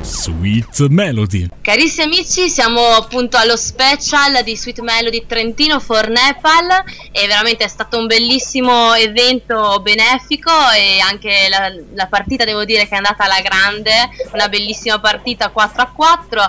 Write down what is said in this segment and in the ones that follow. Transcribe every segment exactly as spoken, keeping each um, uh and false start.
Sweet Melody. Carissimi amici, siamo appunto allo special di Sweet Melody Trentino for Nepal e veramente è stato un bellissimo evento benefico e anche la, la partita devo dire che è andata alla grande, una bellissima partita quattro a quattro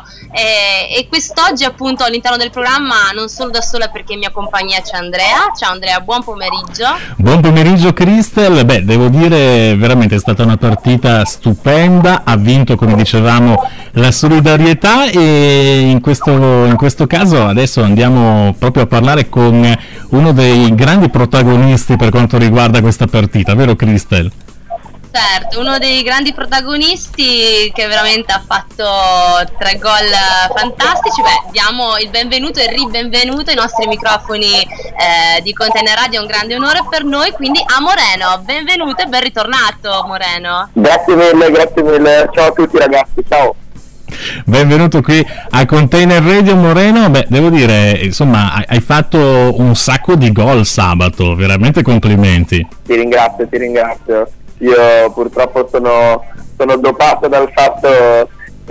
e, e quest'oggi appunto all'interno del programma non sono da sola perché in mia compagnia c'è Andrea. Ciao Andrea, buon pomeriggio. Buon pomeriggio Cristel, beh devo dire veramente è stata una partita stupenda, ha vinto come dicevamo la solidarietà e in questo, in questo caso adesso andiamo proprio a parlare con uno dei grandi protagonisti per quanto riguarda questa partita, vero Cristel? Certo, uno dei grandi protagonisti che veramente ha fatto tre gol fantastici. Beh, diamo il benvenuto e ribenvenuto ai nostri microfoni eh, di Container Radio, è un grande onore per noi, quindi a Moreno. Benvenuto e ben ritornato Moreno. Grazie mille, grazie mille, ciao a tutti ragazzi, ciao. Benvenuto qui a Container Radio Moreno. Beh, devo dire, insomma, hai fatto un sacco di gol sabato, veramente complimenti. Ti ringrazio, ti ringrazio. Io purtroppo sono, sono dopato dal fatto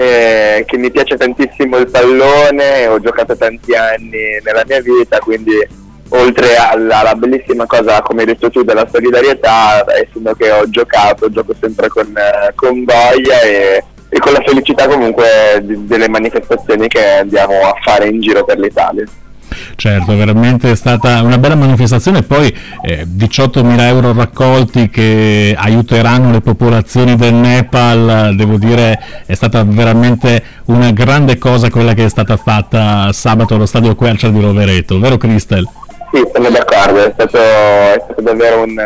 eh, che mi piace tantissimo il pallone, ho giocato tanti anni nella mia vita, quindi oltre alla, alla bellissima cosa, come hai detto tu, della solidarietà, essendo che ho giocato, gioco sempre con, con voglia e, e con la felicità comunque di, delle manifestazioni che andiamo a fare in giro per l'Italia. Certo, veramente è stata una bella manifestazione, poi eh, diciottomila euro raccolti che aiuteranno le popolazioni del Nepal, devo dire è stata veramente una grande cosa quella che è stata fatta sabato allo stadio Quercia di Rovereto, vero Cristel? Sì, sono d'accordo, è stato, è stato davvero un,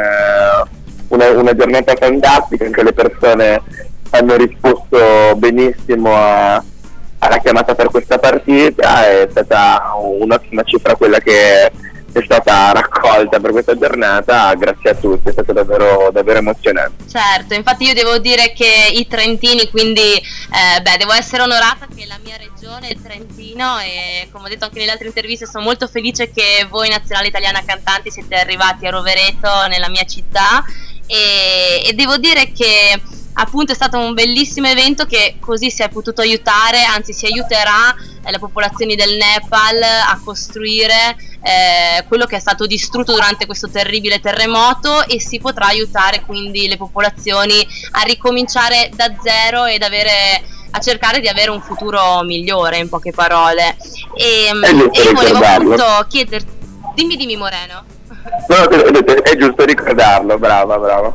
una, una giornata fantastica, anche le persone hanno risposto benissimo a alla chiamata per questa partita, è stata un'ottima cifra quella che è stata raccolta per questa giornata, grazie a tutti, è stato davvero, davvero emozionante. Certo, infatti io devo dire che i trentini, quindi eh, beh, devo essere onorata che la mia regione è il Trentino e come ho detto anche nelle altre interviste sono molto felice che voi Nazionale Italiana Cantanti siete arrivati a Rovereto, nella mia città e, e devo dire che appunto è stato un bellissimo evento che così si è potuto aiutare, anzi si aiuterà eh, le popolazioni del Nepal a costruire eh, quello che è stato distrutto durante questo terribile terremoto e si potrà aiutare quindi le popolazioni a ricominciare da zero ed avere a cercare di avere un futuro migliore, in poche parole. E, e io volevo appunto chiederti, dimmi dimmi Moreno. No, è giusto ricordarlo, brava, brava.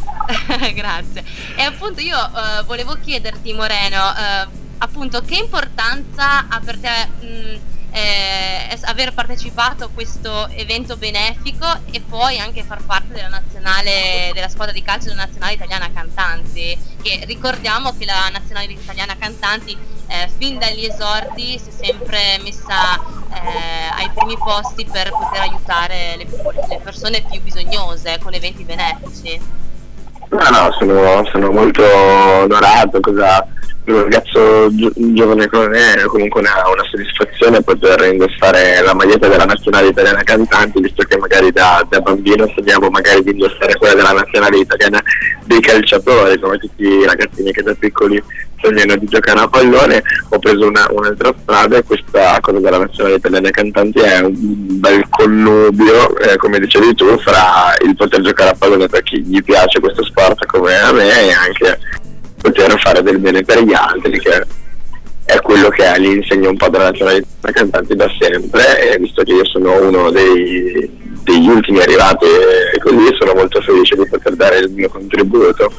Grazie. E appunto io uh, volevo chiederti Moreno, uh, appunto che importanza ha per te mh, eh, aver partecipato a questo evento benefico e poi anche far parte della nazionale, della squadra di calcio della Nazionale Italiana Cantanti, che ricordiamo che la Nazionale Italiana Cantanti eh, fin dagli esordi si è sempre messa eh, ai primi posti per poter aiutare le, le persone più bisognose con eventi benefici. No, no, sono, sono molto onorato, cosa, per un ragazzo gio- giovane come me è comunque una, una soddisfazione poter indossare la maglietta della Nazionale Italiana Cantanti, visto che magari da, da bambino sogniamo magari di indossare quella della Nazionale Italiana dei calciatori, come tutti i ragazzini che da piccoli sognano di giocare a pallone. Ho preso una, un'altra strada e questa cosa della Nazionale Italiana Cantanti è un bel connubio, eh, come dicevi tu, fra il poter giocare a pallone per chi gli piace questo sport come a me e anche poter fare del bene per gli altri, che è quello che gli insegno un po' della Nazionale Italiana Cantanti da sempre, e visto che io sono uno dei, degli ultimi arrivati e così sono molto felice di poter dare il mio contributo.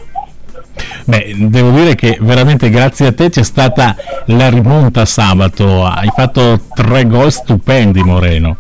Beh, devo dire che veramente grazie a te c'è stata la rimonta sabato, hai fatto tre gol stupendi Moreno.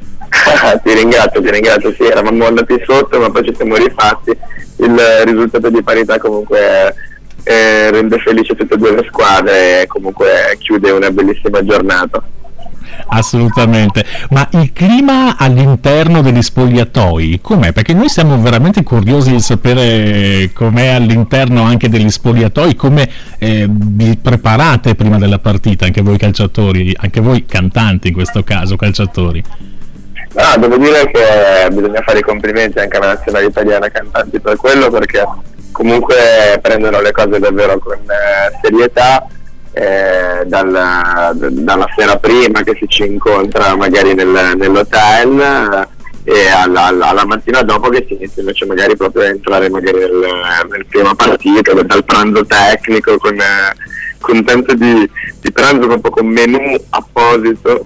Ti ringrazio, ti ringrazio, sì, eravamo andati sotto ma poi ci siamo rifatti, il risultato di parità comunque eh, rende felice tutte e due le squadre e comunque chiude una bellissima giornata. Assolutamente, ma il clima all'interno degli spogliatoi com'è? Perché noi siamo veramente curiosi di sapere com'è all'interno anche degli spogliatoi, come eh, vi preparate prima della partita, anche voi calciatori, anche voi cantanti in questo caso, calciatori. No, devo dire che bisogna fare i complimenti anche alla Nazionale Italiana Cantanti per quello, perché comunque prendono le cose davvero con eh, serietà. eh, dalla, dalla sera prima che si ci incontra magari nel, nell'hotel e alla, alla, alla mattina dopo che si inizia invece magari proprio a entrare magari nel, nel prima partita, dal pranzo tecnico con, con tanto di, di pranzo proprio con menù apposito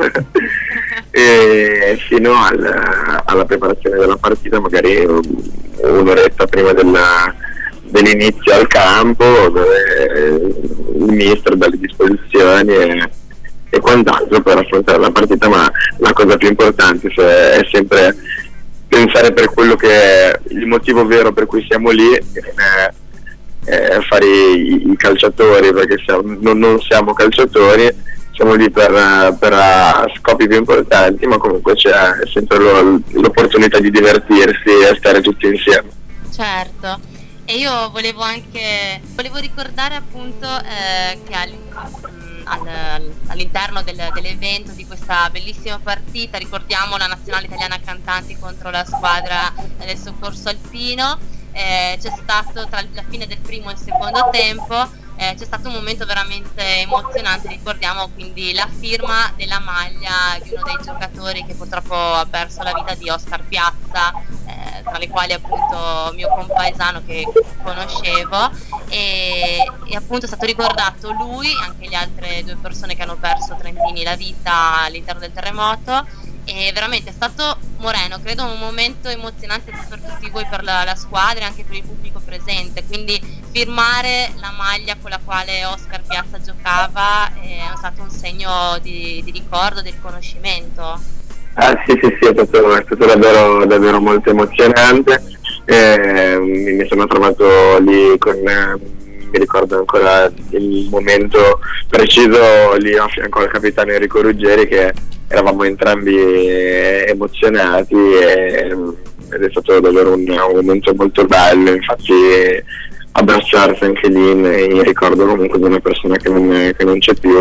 e fino al, alla preparazione della partita magari un'oretta prima della, dell'inizio al campo, dove il mister dà le disposizioni e, e quant'altro per affrontare la partita, ma la cosa più importante è sempre pensare per quello che è il motivo vero per cui siamo lì, è, è fare i, i calciatori, perché siamo, non, non siamo calciatori, siamo lì per, per scopi più importanti, ma comunque c'è sempre lo, l'opportunità di divertirsi e stare tutti insieme. Certo, e io volevo anche volevo ricordare appunto eh, che al, al, all'interno del, dell'evento di questa bellissima partita ricordiamo la nazionale italiana cantanti contro la squadra del soccorso alpino. Eh, c'è stato tra la fine del primo e il secondo tempo eh, c'è stato un momento veramente emozionante, ricordiamo quindi la firma della maglia di uno dei giocatori che purtroppo ha perso la vita, di Oscar Piazza, eh, tra le quali appunto mio compaesano che conoscevo, e, e appunto è stato ricordato lui e anche le altre due persone che hanno perso trentini la vita all'interno del terremoto. E veramente è stato, Moreno, credo un momento emozionante per tutti voi, per la, la squadra e anche per il pubblico presente, quindi firmare la maglia con la quale Oscar Piazza giocava è stato un segno di, di ricordo, di riconoscimento. Ah sì sì sì, è stato, è stato davvero, davvero molto emozionante, eh, mi, mi sono trovato lì con... mi ricordo ancora il momento preciso lì a fianco al capitano Enrico Ruggeri, che eravamo entrambi emozionati e, ed è stato davvero un, un momento molto bello, infatti abbracciarsi anche lì in, in ricordo comunque di una persona che non, che non c'è più,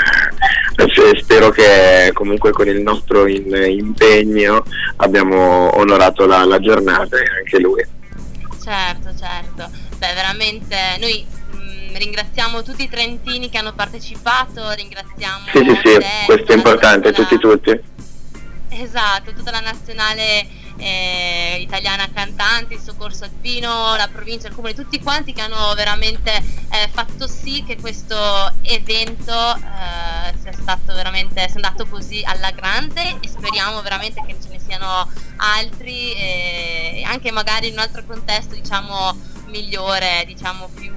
e spero che comunque con il nostro in, impegno abbiamo onorato la, la giornata e anche lui. Certo, certo, beh veramente noi mh, ringraziamo tutti i trentini che hanno partecipato, ringraziamo sì sì sì, te, questo è importante, tutti tutti. Esatto, tutta la nazionale eh, italiana cantanti, il soccorso alpino, la provincia, il comune, tutti quanti che hanno veramente eh, fatto sì che questo evento eh, sia stato veramente, sia andato così alla grande, e speriamo veramente che ce ne siano altri e, e anche magari in un altro contesto diciamo migliore, diciamo più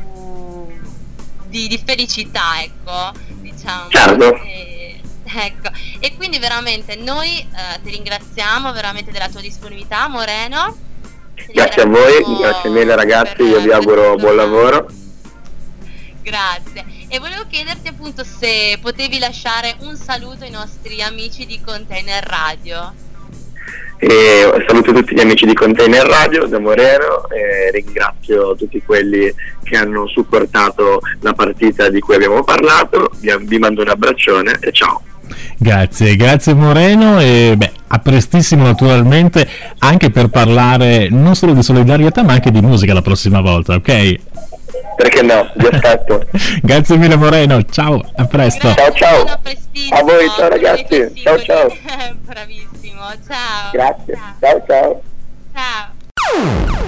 di, di felicità, ecco, diciamo. Certo. E, ecco, e quindi veramente noi eh, ti ringraziamo veramente della tua disponibilità, Moreno. Grazie a voi, grazie mille ragazzi, io vi auguro buon lavoro. Grazie, e volevo chiederti appunto se potevi lasciare un saluto ai nostri amici di Container Radio. E saluto tutti gli amici di Container Radio da Moreno e ringrazio tutti quelli che hanno supportato la partita di cui abbiamo parlato, vi, vi mando un abbraccione e ciao. Grazie, grazie Moreno, e beh, a prestissimo naturalmente, anche per parlare non solo di solidarietà ma anche di musica la prossima volta, ok? Perché no, vi aspetto. Grazie mille Moreno, ciao, a presto. Ciao ciao, a voi, ciao ragazzi, ciao ciao. Bravissimo, ciao. Grazie, ciao ciao. Ciao.